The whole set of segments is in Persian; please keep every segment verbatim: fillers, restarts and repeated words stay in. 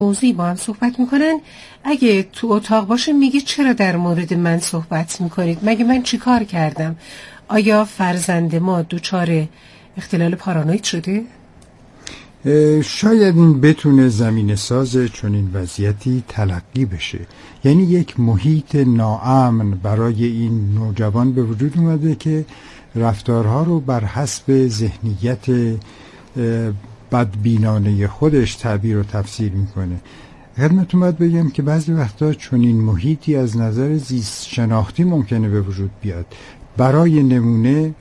موضوعی با هم صحبت میکنن، اگه تو اتاق باشه میگه چرا در مورد من صحبت میکنید؟ مگه من چی کار کردم؟ آیا فرزند ما دچار اختلال پارانوید شده؟ شاید این بتونه زمینه ساز چون این وضعیتی تلقی بشه. یعنی یک محیط ناامن برای این نوجوان به وجود اومده که رفتارها رو بر حسب ذهنیت بدبینانه خودش تعبیر و تفسیر میکنه. خدمتتون باید بگم که بعضی وقتا چون این محیطی از نظر زیست شناختی ممکنه به وجود بیاد. برای نمونه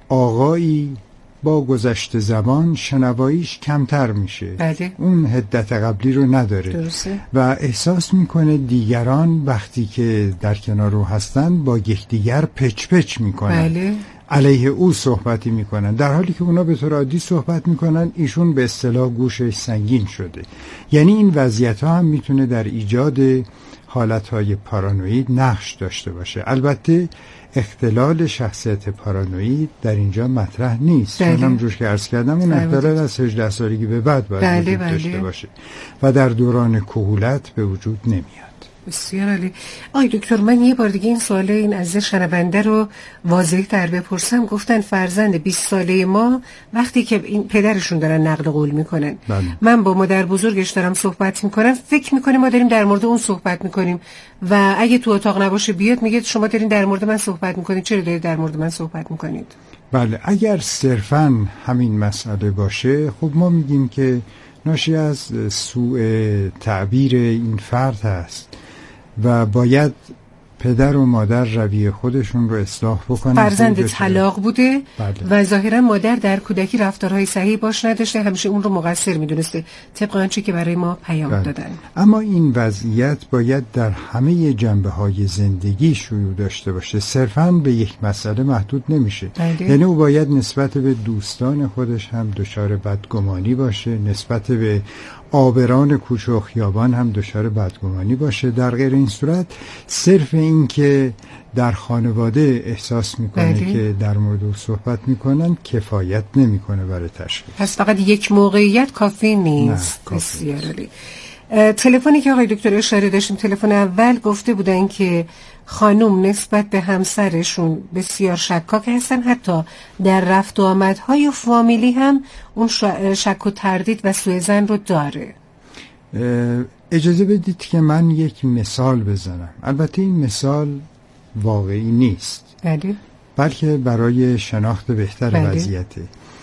آقایی با گذشت زمان شنواییش کمتر میشه، بله. اون حدت قبلی رو نداره. درسته. و احساس میکنه دیگران وقتی که در کنار رو هستن با یکدیگر پچ پچ میکنن، بله. علیه او صحبتی میکنن، در حالی که اونا به طور عادی صحبت میکنن. ایشون به اصطلاح گوشش سنگین شده. یعنی این وضعیت ها هم میتونه در ایجاد حالت های پارانوید نقش داشته باشه. البته اختلال شخصیت پارانوید در اینجا مطرح نیست، چون همونجور که عرض کردم اون اختلال از هجده سالگی به بعد باید بله وجود بله. داشته باشه و در دوران کهولت به وجود نمیاد. بسیار عالی. آی دکتر، من یه بار دیگه این سوال این از شنونده رو واضح تر بپرسم. گفتن فرزند بیست ساله ما وقتی که این پدرشون دارن نقل قول میکنن، بله. من با مادر بزرگش دارم صحبت میکنم، فکر میکنیم ما داریم در مورد اون صحبت میکنیم و اگه تو اتاق نباشه بیاد میگه شما دارین در مورد من صحبت میکنید، چرا دارید در مورد من صحبت میکنید؟ بله، اگر صرفاً همین مسئله باشه، خب ما میگیم که ناشی از سوء تعبیر این فرد هست و باید پدر و مادر رویه خودشون رو اصلاح بکنن. فرزند طلاق بوده. بله. و ظاهرا مادر در کودکی رفتارهای صحیح باش نداشته، همیشه اون رو مقصر میدونسته طبق آنچه که برای ما پیام بله. دادن. اما این وضعیت باید در همه جنبه‌های زندگی شیوع داشته باشه، صرفاً به یک مسئله محدود نمیشه. بله. یعنی او باید نسبت به دوستان خودش هم دچار بدگمانی باشه، نسبت به آبران کوچه و خیابان هم دچار بدگمانی باشه. در غیر این صورت صرف این که در خانواده احساس میکنه بله. که در مورد او صحبت میکنن کفایت نمیکنه برای تشخیص. پس فقط یک موقعیت کافی نیست. بسیار عالی. تلفنی که آقای دکتر اشاره داشتیم، تلفن اول گفته بودن که خانم نسبت به همسرشون بسیار شکاک هستن، حتی در رفت و آمدهای فامیلی هم اون شک و تردید و سوء ظن رو داره. اجازه بدید که من یک مثال بزنم. البته این مثال واقعی نیست، بله. بلکه برای شناخت بهتر بله. وضعیته.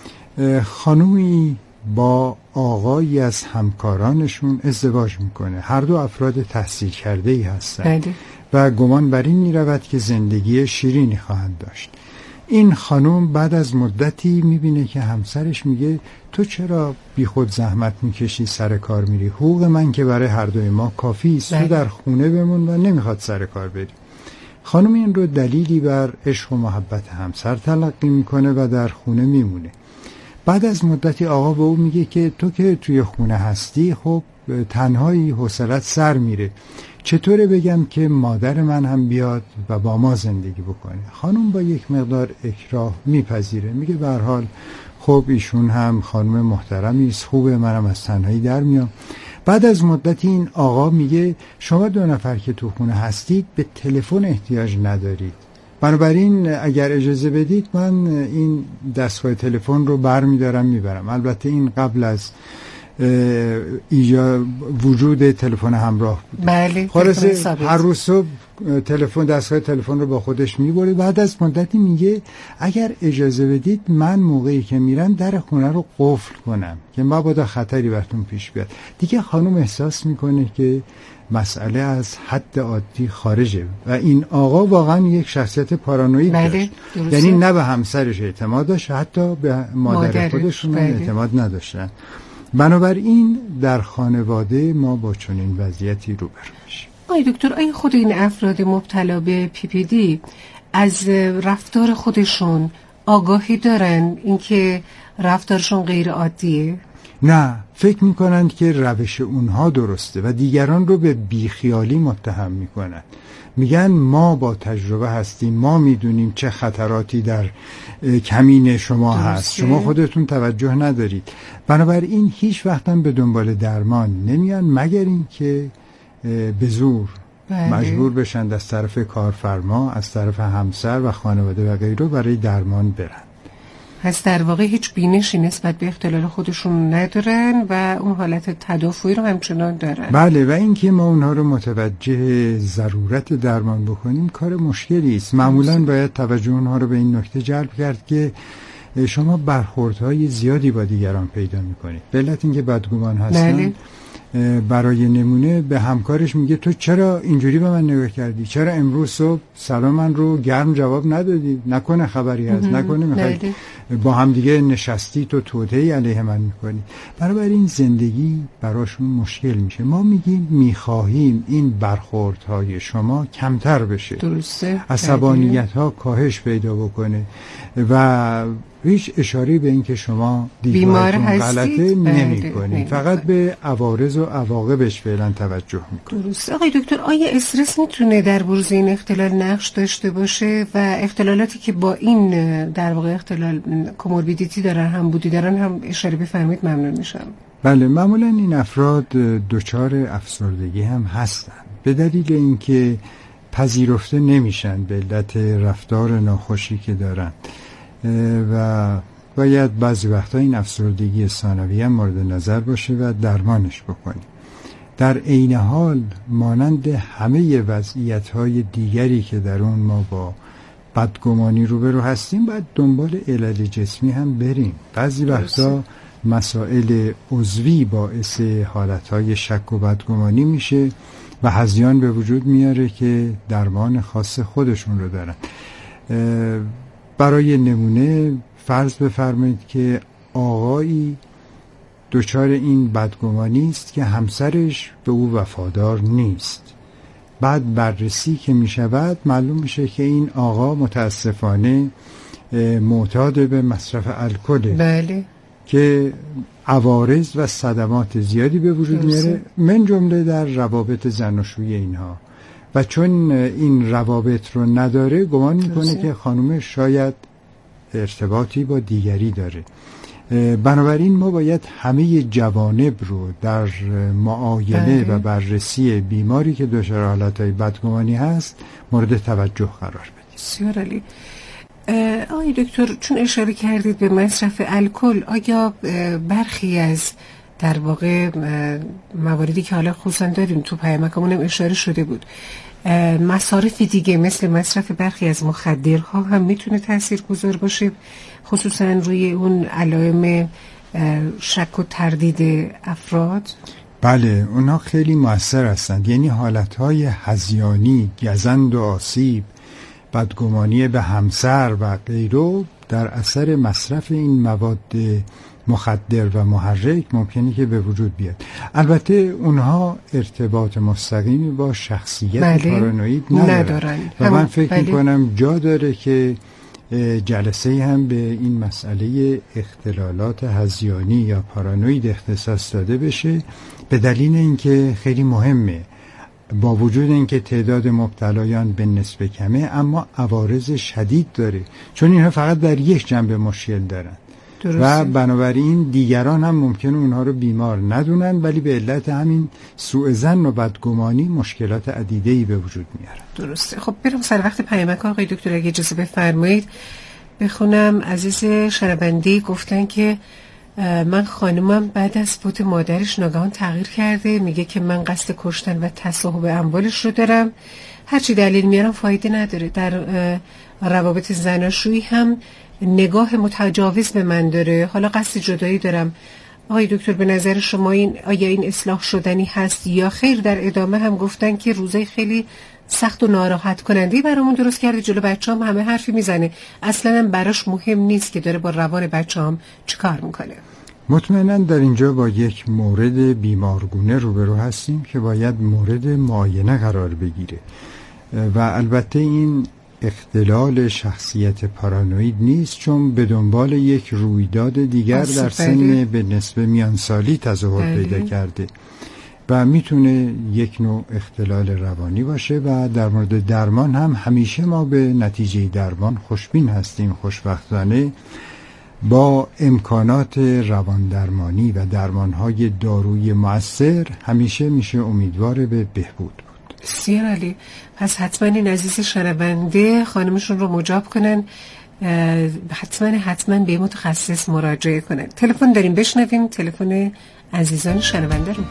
خانومی با آقایی از همکارانشون ازدواج میکنه، هر دو افراد تحصیل کرده ای هستن. بله. و گمان بر این میرود که زندگی شیرینی خواهند داشت. این خانم بعد از مدتی میبینه که همسرش میگه تو چرا بی خود زحمت میکشی سر کار میری؟ حقوق من که برای هر دوی ما کافی است، تو در خونه بمون و نمیخواد سر کار بری. خانم این رو دلیلی بر عشق و محبت همسر تلقی میکنه و در خونه میمونه. بعد از مدتی آقا به او میگه که تو که توی خونه هستی، خب تنهایی حوصلت سر میره، چطوره بگم که مادر من هم بیاد و با ما زندگی بکنه؟ خانم با یک مقدار اکراه میپذیره، میگه به هر حال خب ایشون هم خانم محترمی است، خوبه، منم از تنهایی در میام. بعد از مدتی این آقا میگه شما دو نفر که تو خونه هستید به تلفن احتیاج ندارید، بنابراین اگر اجازه بدید من این دستگاه تلفن رو برمیدارم میبرم. البته این قبل از ایجاد وجود تلفن همراه بود. بله. خلاصه هر روز صبح تلفن دستگاه تلفن رو با خودش میبره. بعد از مدتی میگه اگر اجازه بدید من موقعی که میرم در خونه رو قفل کنم که مبادا خطری براتون پیش بیاد. دیگه خانم احساس میکنه که مسئله از حد عادی خارجه و این آقا واقعا یک شخصیت پارانوید بله. داشت. یعنی نه به همسرش اعتماد داشت، حتی به مادر, مادر خودشون بله. اعتماد نداشتن. بنابراین در خانواده ما با چنین وضعیتی روبرو میشیم. آی دکتر، آیا خود این افراد مبتلا به پی پی دی از رفتار خودشون آگاهی دارن اینکه رفتارشون غیر عادیه؟ نه، فکر میکنند که روش اونها درسته و دیگران رو به بیخیالی متهم میکنند. میگن ما با تجربه هستیم، ما میدونیم چه خطراتی در کمین شما درسته. هست، شما خودتون توجه ندارید. بنابراین هیچ وقت هم به دنبال درمان نمیان مگر این که به زور بله. مجبور بشند از طرف کارفرما، از طرف همسر و خانواده و غیره برای درمان برن. پس در واقع هیچ بینشی نسبت به اختلال خودشون ندارن و اون حالت تدافعی رو همچنان دارن. بله، و اینکه ما اونها رو متوجه ضرورت درمان بکنیم کار مشکلی است. معمولا باید توجه اونها رو به این نکته جلب کرد که شما برخوردهای زیادی با دیگران پیدا میکنید. به علت اینکه بدگمان هستن بله. برای نمونه به همکارش میگه تو چرا اینجوری به من نگاه کردی؟ چرا امروز صبح سلام من رو گرم جواب ندادی؟ نکنه خبری هست، نکنه میخوای با هم دیگه نشستی تو توطئه‌ای علیه من میکنی. برای این زندگی براشون مشکل میشه. ما میگیم میخواهیم این برخوردهای شما کمتر بشه، درسته، عصبانیت‌ها کاهش پیدا بکنه و هیچ اشاره به این که شما دیدگاهتون غلطه نمی کنید، فقط به عوارض و عواقبش فعلا توجه میکنید. درست. آقای دکتر، آیا استرس میتونه در بروز این اختلال نقش داشته باشه و اختلالاتی که با این در واقع اختلال کوموربیدیتی دارن، هم بودی دارن، هم اشاره بفرمایید ممنون میشم. بله، معمولا این افراد دچار افسردگی هم هستن به دلیل اینکه پذیرفته نمیشن به علت رفتار ناخوشی که دارن و باید بعضی وقتا این افسردگی ثانویه هم مورد نظر باشه و درمانش بکنیم. در عین حال مانند همه وضعیت‌های دیگری که در اون ما با بدگمانی روبرو هستیم باید دنبال علل جسمی هم بریم. بعضی وقتا مسائل عضوی باعث حالتهای شک و بدگمانی میشه و هذیان به وجود میاره که درمان خاص خودشون رو دارن. برای نمونه فرض بفرمایید که آقایی دچار این بدگمانی است که همسرش به او وفادار نیست. بعد بررسی که می شود معلوم میشه که این آقا متاسفانه معتاد به مصرف الکل بله. که عوارض و صدمات زیادی به وجود میاره، من جمله در روابط زناشویی اینها، و چون این روابط رو نداره گمان میکنه که خانوم شاید ارتباطی با دیگری داره. بنابراین ما باید همه جوانب رو در معاینه و بررسی بیماری که دچار حالتهای بدگمانی هست مورد توجه قرار بدیم. بسیار عالی. آقای دکتر، چون اشاره کردید به مصرف الکل، آیا برخی از در واقع مواردی که حالا خصوصا داریم تو پیامکمون هم اشاره شده بود، مصارف دیگه مثل مصرف برخی از مخدرها هم میتونه تاثیرگذار باشه، خصوصا روی اون علائم شک و تردید افراد؟ بله، اونها خیلی مؤثر هستند. یعنی حالتهای هذیانی، گزند و آسیب، بدگمانی به همسر و غیره در اثر مصرف این مواد مخدر و محرک ممکنه که به وجود بیاد. البته اونها ارتباط مستقیمی با شخصیت بله. پارانوید ندارن, ندارن. و من فکر بله. میکنم جا داره که جلسه هم به این مسئله اختلالات هذیانی یا پارانوید اختصاص داده بشه، به دلیل اینکه خیلی مهمه. با وجود اینکه تعداد مبتلایان به نسبه کمه، اما عوارض شدید داره، چون اینها فقط در یک جنبه مشکل دارن درسته. و بنابراین دیگران هم ممکنه اونها رو بیمار ندونن، ولی به علت همین سوء ظن و بدگمانی مشکلات عدیده‌ای به وجود میارن. درسته. خب بریم سر وقت پیامک. آقای دکتر اگه اجازه بفرمایید بخونم. عزیز شنونده گفتن که من خانومم بعد از فوت مادرش ناگهان تغییر کرده، میگه که من قصد کشتن و تصاحب اموالش رو دارم، هرچی دلیل میارم فایده نداره. در روابط زناشویی هم نگاه متجاوز به من داره، حالا قصد جدایی دارم. آقای دکتر به نظر شما این آیا این اصلاح شدنی هست یا خیر؟ در ادامه هم گفتن که روزای خیلی سخت و ناراحت کننده برامون درست کرده، جلو بچه‌ام همه حرفی میزنه، اصلا هم براش مهم نیست که داره با روان بچه‌ام چیکار میکنه. مطمئناً در اینجا با یک مورد بیمارگونه روبرو هستیم که باید مورد معاینه قرار بگیره و البته این اختلال شخصیت پارانوید نیست، چون به دنبال یک رویداد دیگر در سن به نسبه میانسالی تظاهر پیدا کرده و میتونه یک نوع اختلال روانی باشه. و در مورد درمان هم همیشه ما به نتیجه درمان خوشبین هستیم. خوشبختانه با امکانات روان درمانی و درمانهای دارویی مؤثر همیشه میشه امیدوار به بهبود بود. بسیار عالی. پس حتما این عزیز شنونده خانمشون رو مجاب کنن، حتما حتما به متخصص مراجعه کنن. تلفن داریم، بشنویم تلفن عزیزان شنونده رو.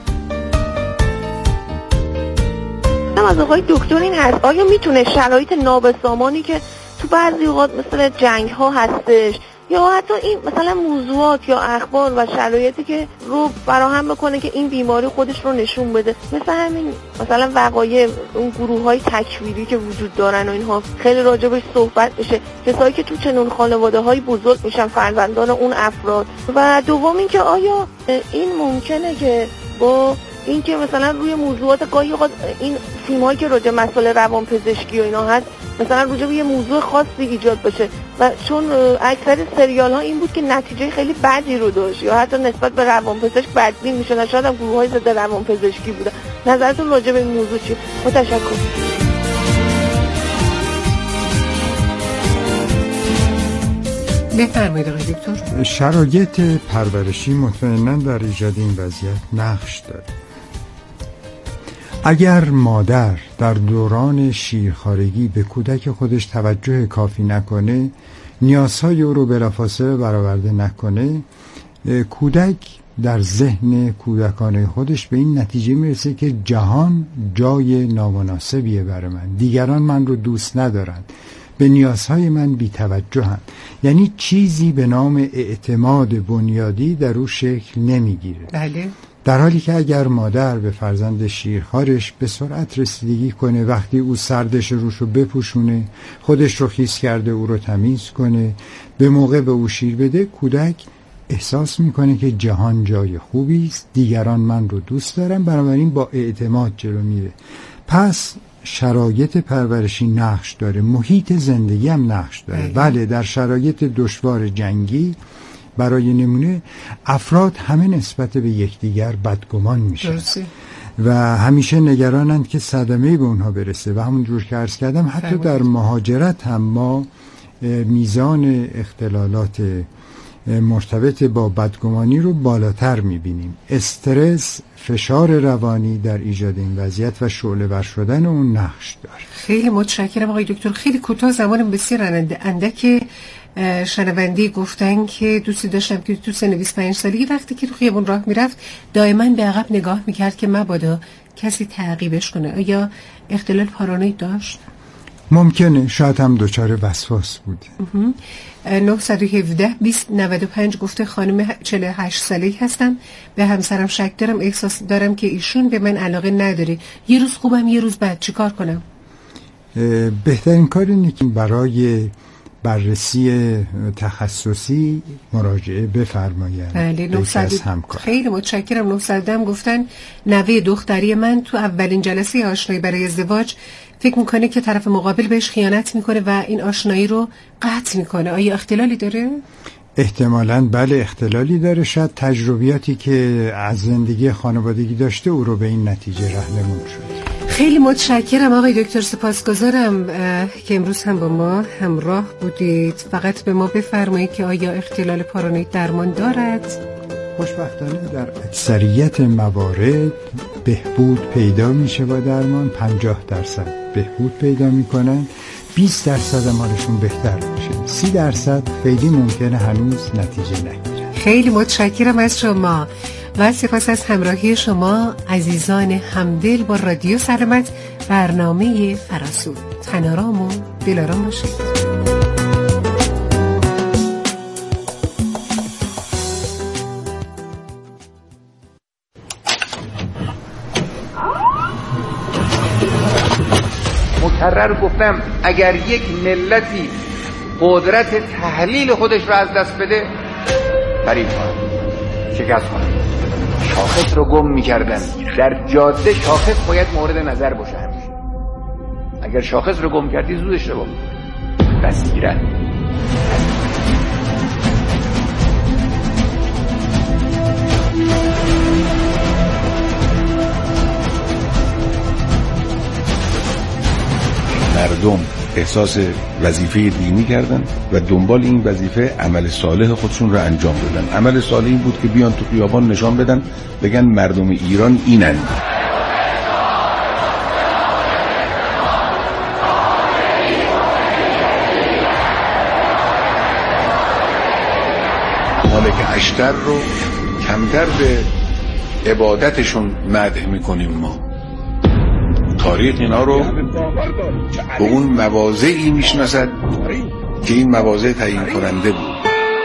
از آقای دکتر این هست، آیا میتونه شرایط نابسامانی که تو بعضی اوقات مثل جنگ ها هستش یا حتی این مثلا موضوعات یا اخبار و شرایطی که رو فراهم بکنه که این بیماری خودش رو نشون بده، مثل همین مثلا وقایع اون گروه های تکفیری که وجود دارن و اینها خیلی راجبش صحبت بشه، کسایی که تو چنون خانواده های بزرگ میشن، فرزندان اون افراد. و دوم این که آیا این ممکنه که با این که مثلا روی موضوعات گاهی اوقات این فیلم‌هایی که راجع مسائل روانپزشکی و اینا هست مثلا راجع به یه موضوع خاصی ایجاد بشه و چون اکثر سریال‌ها این بود که نتیجه خیلی بدی رو داشت یا حتی نسبت به روانپزشک بدبین میشدن، شاید هم گروه‌های ضد روانپزشکی بودن. نظرتون راجع به این موضوع چیه؟ متشکرم. بفرمایید آقای دکتر. شرایط پرورشی مطمئناً در ایجاد این وضعیت نقش داره. اگر مادر در دوران شیرخوارگی به کودک خودش توجه کافی نکنه، نیازهای او رو بلافاصله برآورده نکنه، کودک در ذهن کودکانه خودش به این نتیجه میرسه که جهان جای نامناسبیه برای من، دیگران من رو دوست ندارن، به نیازهای من بی توجهن. یعنی چیزی به نام اعتماد بنیادی در او شکل نمیگیره. بله. در حالی که اگر مادر به فرزند شیرخوارش به سرعت رسیدگی کنه، وقتی او سردش روش رو بپوشونه، خودش رو خیس کرده او رو تمیز کنه، به موقع به او شیر بده، کودک احساس میکنه که جهان جای خوبی است، دیگران من رو دوست دارن، بنابراین با اعتماد جلو میره. پس شرایط پرورشی نقش داره، محیط زندگی هم نقش داره. بله، در شرایط دشوار جنگی برای نمونه افراد همه نسبت به یکدیگر بدگمان میشن و همیشه نگرانند که صدمه به اونها برسه و همونجور که عرض کردم حتی در مهاجرت هم ما میزان اختلالات مرتبط با بدگمانی رو بالاتر میبینیم. استرس، فشار روانی در ایجاد این وضعیت و شعله ور شدن اون نقش داره. خیلی متشکرم آقای دکتر. خیلی کوتاه، زمان بسیار اندک شنوندی گفتن که دوستی داشتم که تو سن بیست و پنج سالگی وقتی که رو خیابون راه میرفت دائما به عقب نگاه میکرد که مبادا کسی تعقیبش کنه. آیا اختلال پارانوید داشت؟ ممکنه، شاید هم دچار وسواس بود. نه یک هفت بیست نود و پنج گفته خانم چهل و هشت ساله‌ای هستم، به همسرم شک دارم، احساس دارم که ایشون به من علاقه نداره، یه روز خوبم یه روز بد، چیکار کنم؟ بهترین کار اینه که برای بررسی تخصصی مراجعه بفرمایید. بله، خیلی متشکرم. نه هم گفتن نوه دختری من تو اولین جلسه آشنایی برای ازدواج فکر میکنه که طرف مقابل بهش خیانت میکنه و این آشنایی رو قطع میکنه. آیا اختلالی داره؟ احتمالاً بله اختلالی داره. شاید تجربیاتی که از زندگی خانوادگی داشته او رو به این نتیجه راهنمون شد. خیلی متشکرم آقای دکتر، سپاسگزارم که امروز هم با ما همراه بودید. فقط به ما بفرمایید که آیا اختلال پارانوید درمان دارد؟ خوشبختانه در اکثریت موارد بهبود پیدا میشه با درمان. پنجاه درصد بهبود پیدا میکنن، بیست درصد حالشون بهتر میشه، سی درصد خیلی ممکنه هنوز نتیجه نگیرن. خیلی متشکرم از شما و سپاس از همراهی شما عزیزان همدل با رادیو سلامت، برنامه فراسو. تنارام و دلارام باشید. مکرر گفتم اگر یک ملتی قدرت تحلیل خودش رو از دست بده، فریب خواهد، شکست خواهد. شاخص رو گم می‌کردن. در جاده شاخص باید مورد نظر باشه همیشه. اگر شاخص رو گم کردی زود اشتباه می‌کنی. بصیرت. مردم احساس وظیفه دینی کردن و دنبال این وظیفه عمل صالح خودشون رو انجام دادن. عمل صالح این بود که بیان تو خیابان نشان بدن، بگن مردم ایران اینن. مالک اشتر رو کمتر به عبادتشون مدح میکنیم ما. تاریخ اینا رو به اون مواضعی میشناسد که این مواضع تعیین کننده بود.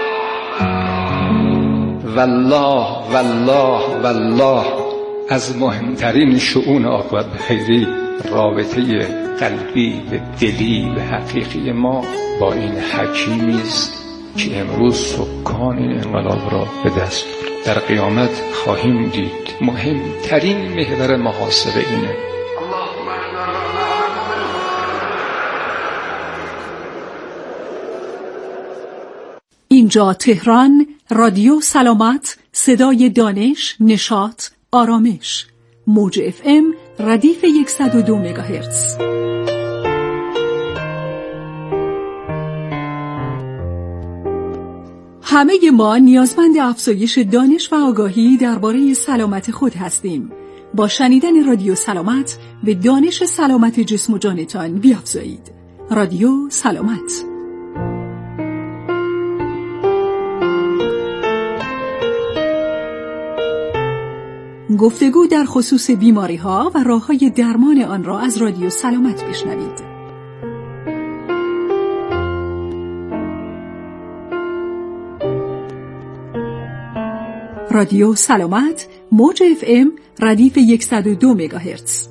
والله والله والله از مهمترین شؤون عاقبت به خیری رابطه قلبی و دلی و حقیقی ما با این حکیمی است که امروز سکان این انقلاب را به دست برد. در قیامت خواهیم دید مهمترین محور محاسبه اینه. اینجا تهران، رادیو سلامت، صدای دانش، نشاط، آرامش، موج اف ام ردیف صد و دو مگاهرتز. همه ما نیازمند افزایش دانش و آگاهی درباره سلامت خود هستیم. با شنیدن رادیو سلامت به دانش سلامت جسم و جانتان بیافزایید. رادیو سلامت. گفتگو در خصوص بیماری‌ها و راه‌های درمان آن را از رادیو سلامت بشنوید. رادیو سلامت، موج اف ام ردیف صد و دو مگاهرتز.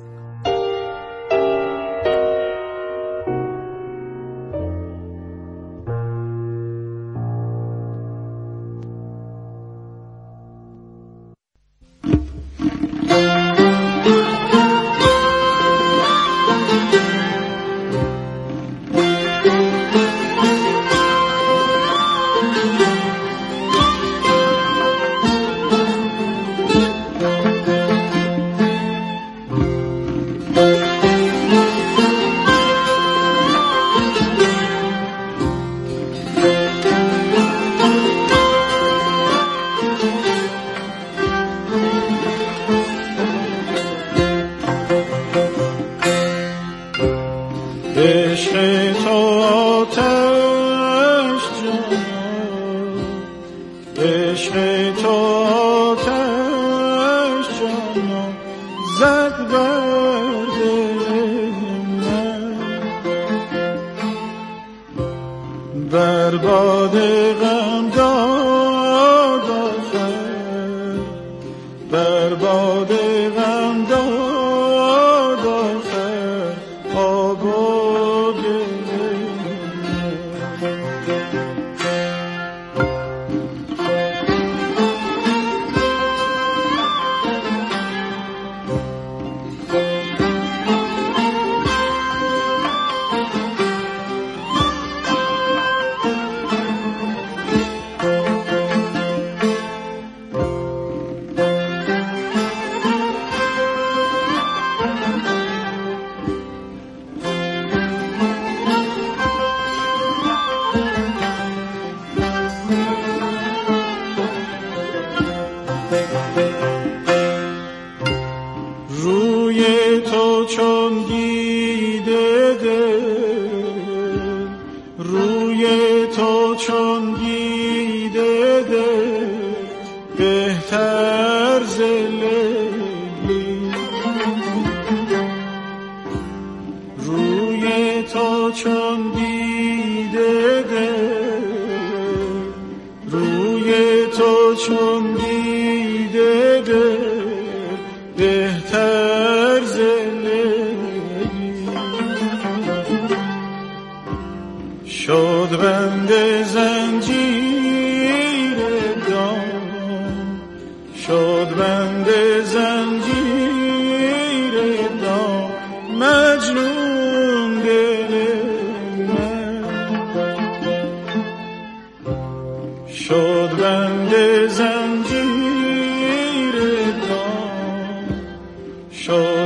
مجنون دل من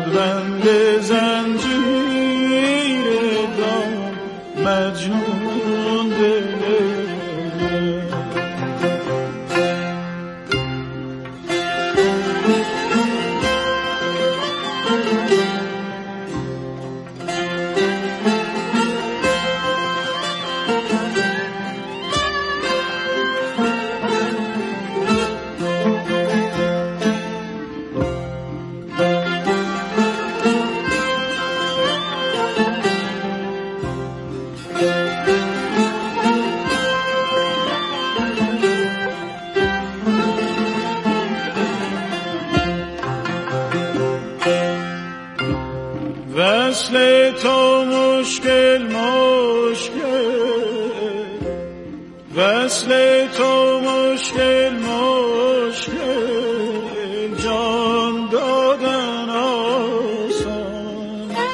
شد بند زنجیر دام مجنون دل وصل تو مشکل مشکل وصل تو مشکل مشکل جان دادن آسان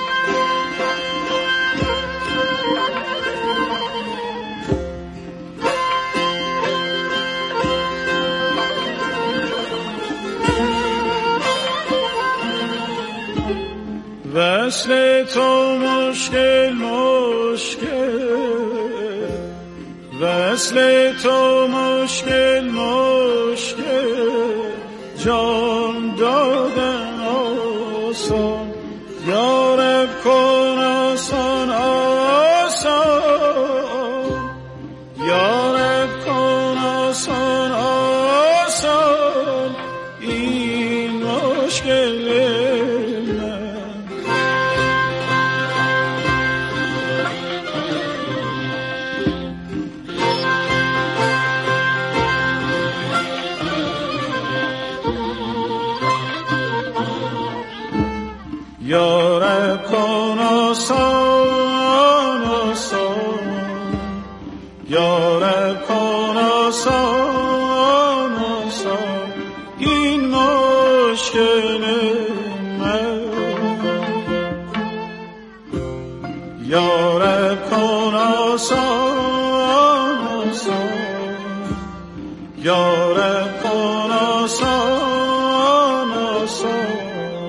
وصل تو مشکل مشکل وصل تو مشکل مشکل جان دادن آسان یارب کن آسان آسان یارب کن آسان آسان این مشکل یارب کن آسان آسان یارب کن آسان آسان این مشکل من یارب کن آسان آسان یارب کن آسان آسان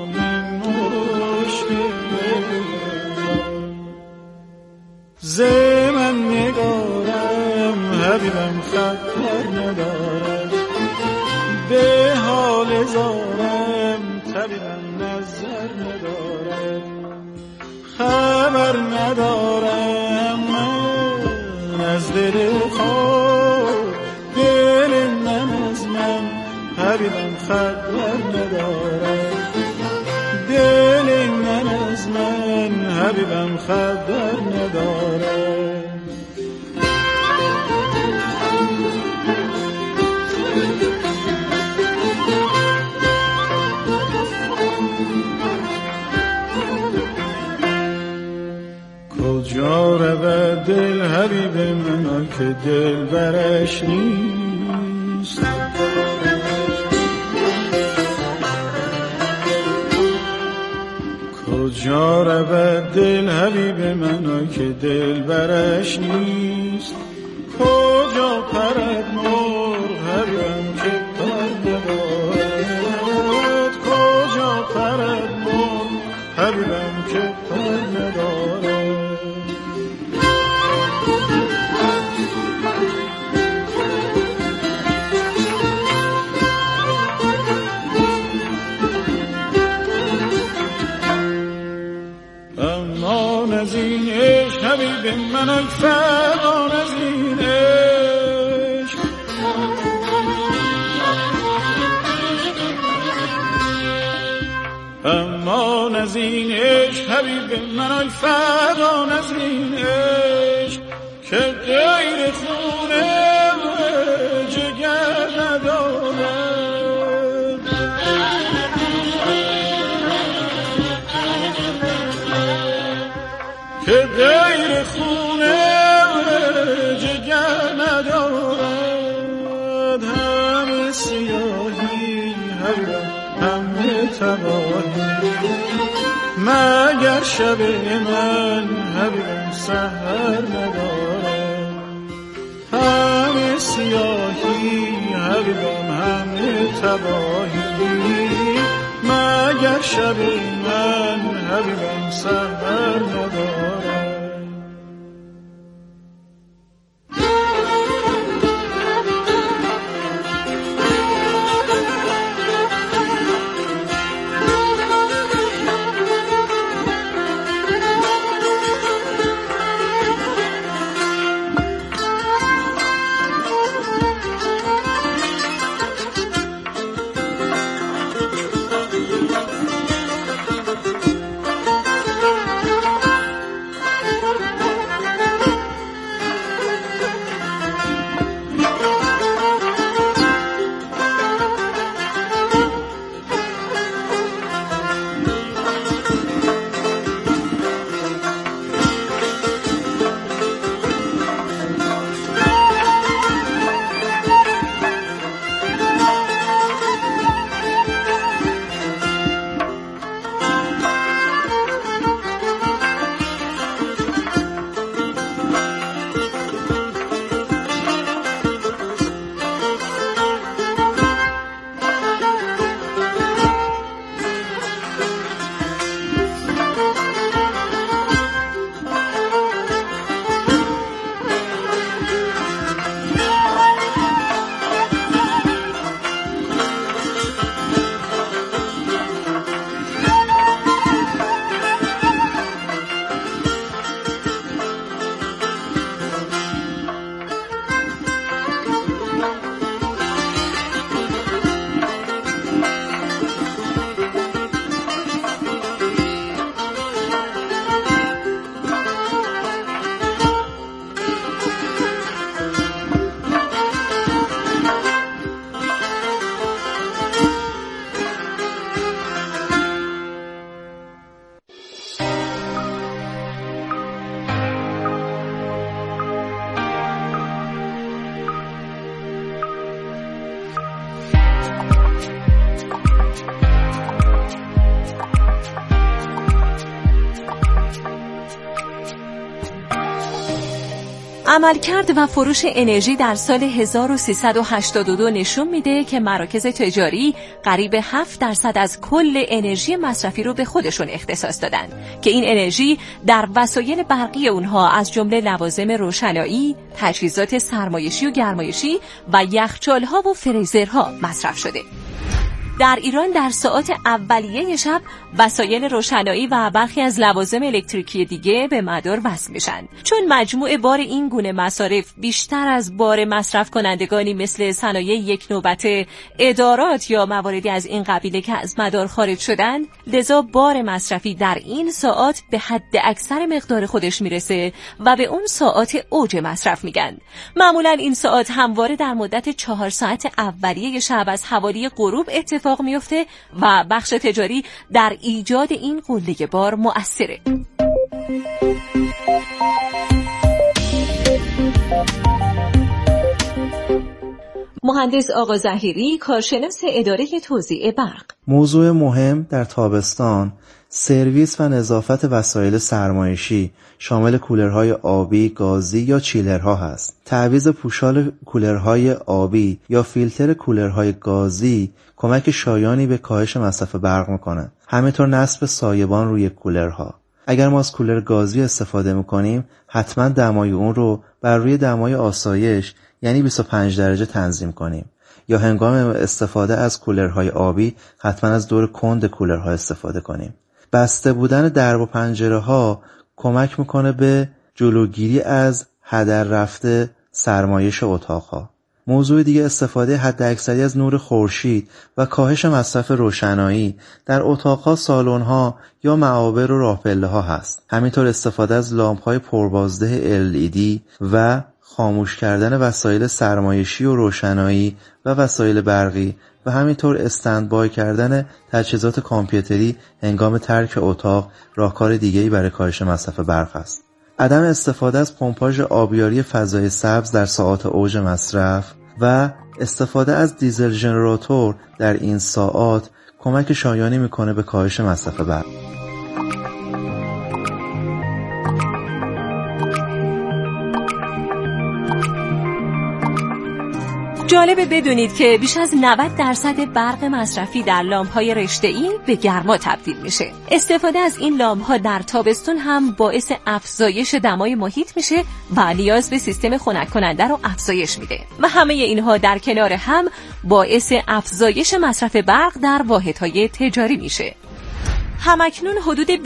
زه من نگارم حبیبم خطر ندارم به حال زارم طبیبم نظر ندارم خبر ندارم من از دل خود دل من از من حبیبم خبر ندارم دل من از من حبیبم خبر نداره کجا رود دل حبیب من که دل برش نیست کجا رود دل حبیب من که دل برش نیست کجا پرد مرغ حبیبم که پر ندارد کجا پرد مرغ حبیبم که پر ندارد از این عشق حبیب من الفغان از این عشق امان از این عشق حبیب من الفغان از این عشق که غیر خونه جگر ندارد که غیر خونه جگر ندارد همه سیاهی همه تباهی مگر شب من حبیبم سحر ندارد همه سیاهی حبیبم همه تباهی مگر شبی من حبیبم سهر ندارم. عملکرد و فروش انرژی در سال هزار و سیصد و هشتاد و دو نشون میده که مراکز تجاری قریب هفت درصد از کل انرژی مصرفی رو به خودشون اختصاص دادن که این انرژی در وسایل برقی اونها از جمله لوازم روشنایی، تجهیزات سرمایشی و گرمایشی و یخچال‌ها و فریزرها مصرف شده. در ایران در ساعات اولیه شب وسایل روشنایی و برخی از لوازم الکتریکی دیگه به مدار وصل میشن. چون مجموع بار این گونه مصارف بیشتر از بار مصرف کنندگانی مثل صنایع یک نوبته، ادارات یا مواردی از این قبیله که از مدار خارج شدن، لذا بار مصرفی در این ساعات به حد اکثر مقدار خودش میرسه و به اون ساعات اوج مصرف میگن. معمولا این ساعت همواره در مدت چهار ساعت اولیه شب از حوالی غروب اتفاق میفته و بخش تجاری در ایجاد این قله بار مؤثره. مهندس آقا ظهیری، کارشناس اداره توزیع برق: موضوع مهم در تابستان سرویس و نظافت وسایل سرمایشی شامل کولرهای آبی، گازی یا چیلرها هست. تعویض پوشال کولرهای آبی یا فیلتر کولرهای گازی کمک شایانی به کاهش مصرف برق میکنه. همینطور نصب سایبان روی کولرها. اگر ما از کولر گازی استفاده میکنیم حتما دمای اون رو بر روی دمای آسایش یعنی بیست و پنج درجه تنظیم کنیم. یا هنگام استفاده از کولرهای آبی حتما از دور کند کولرها استفاده کنیم. بسته بودن درب و پنجره ها کمک میکنه به جلوگیری از هدر رفته سرمایش اتاقها. موضوع دیگه استفاده حداکثری از نور خورشید و کاهش مصرف روشنایی در اتاقها، سالن‌ها یا معابر و راهپله‌ها هست. همینطور استفاده از لامپ‌های پربازده ال ای دی و خاموش کردن وسایل سرمایشی و روشنایی و وسایل برقی و همینطور استندبای کردن تجهیزات کامپیوتری هنگام ترک اتاق راهکار دیگه‌ای برای کاهش مصرف برق است. عدم استفاده از پمپاژ آبیاری فضای سبز در ساعات اوج مصرف و استفاده از دیزل ژنراتور در این ساعات کمک شایانی میکنه به کاهش مصرف برق. جالبه بدونید که بیش از نود درصد برق مصرفی در لامپ‌های رشته‌ای به گرما تبدیل میشه. استفاده از این لامپ‌ها در تابستون هم باعث افزایش دمای محیط میشه و نیاز به سیستم خنک کننده رو افزایش میده و همه اینها در کنار هم باعث افزایش مصرف برق در واحدهای تجاری میشه. همکنون حدود